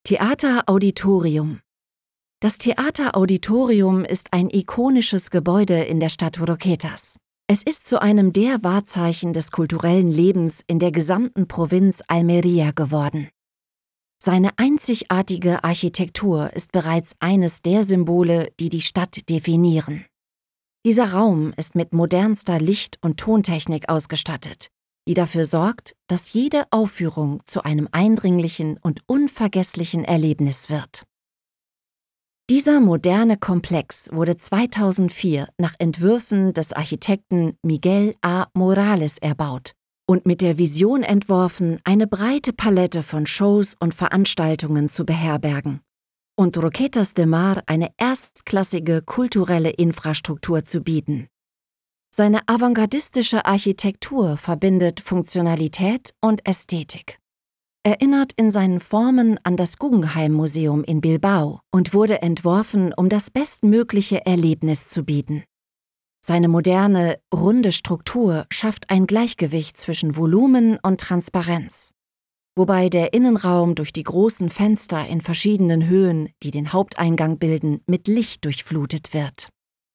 Theater Auditorium. Das Theater Auditorium ist ein ikonisches Gebäude in der Stadt Roquetas. Es ist zu einem der Wahrzeichen des kulturellen Lebens in der gesamten Provinz Almería geworden. Seine einzigartige Architektur ist bereits eines der Symbole, die die Stadt definieren. Dieser Raum ist mit modernster Licht- und Tontechnik ausgestattet, die dafür sorgt, dass jede Aufführung zu einem eindringlichen und unvergesslichen Erlebnis wird. Dieser moderne Komplex wurde 2004 nach Entwürfen des Architekten Miguel A. Morales erbaut und mit der Vision entworfen, eine breite Palette von Shows und Veranstaltungen zu beherbergen und Roquetas de Mar eine erstklassige kulturelle Infrastruktur zu bieten. Seine avantgardistische Architektur verbindet Funktionalität und Ästhetik. Erinnert in seinen Formen an das Guggenheim-Museum in Bilbao und wurde entworfen, um das bestmögliche Erlebnis zu bieten. Seine moderne, runde Struktur schafft ein Gleichgewicht zwischen Volumen und Transparenz, wobei der Innenraum durch die großen Fenster in verschiedenen Höhen, die den Haupteingang bilden, mit Licht durchflutet wird.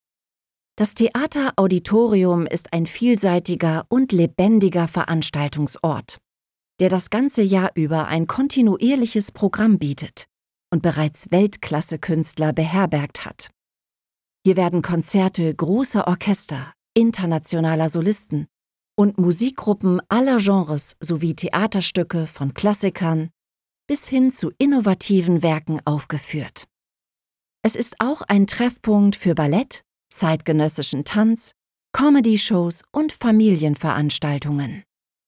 Das Theater Auditorium ist ein vielseitiger und lebendiger Veranstaltungsort, der das ganze Jahr über ein kontinuierliches Programm bietet und bereits Weltklasse-Künstler beherbergt hat. Hier werden Konzerte großer Orchester, internationaler Solisten und Musikgruppen aller Genres sowie Theaterstücke von Klassikern bis hin zu innovativen Werken aufgeführt. Es ist auch ein Treffpunkt für Ballett, zeitgenössischen Tanz, Comedy-Shows und Familienveranstaltungen.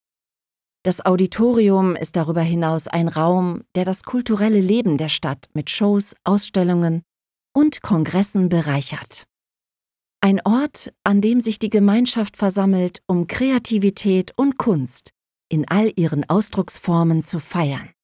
Das Auditorium ist darüber hinaus ein Raum, der das kulturelle Leben der Stadt mit Shows, Ausstellungen und Kongressen bereichert. Ein Ort, an dem sich die Gemeinschaft versammelt, um Kreativität und Kunst in all ihren Ausdrucksformen zu feiern.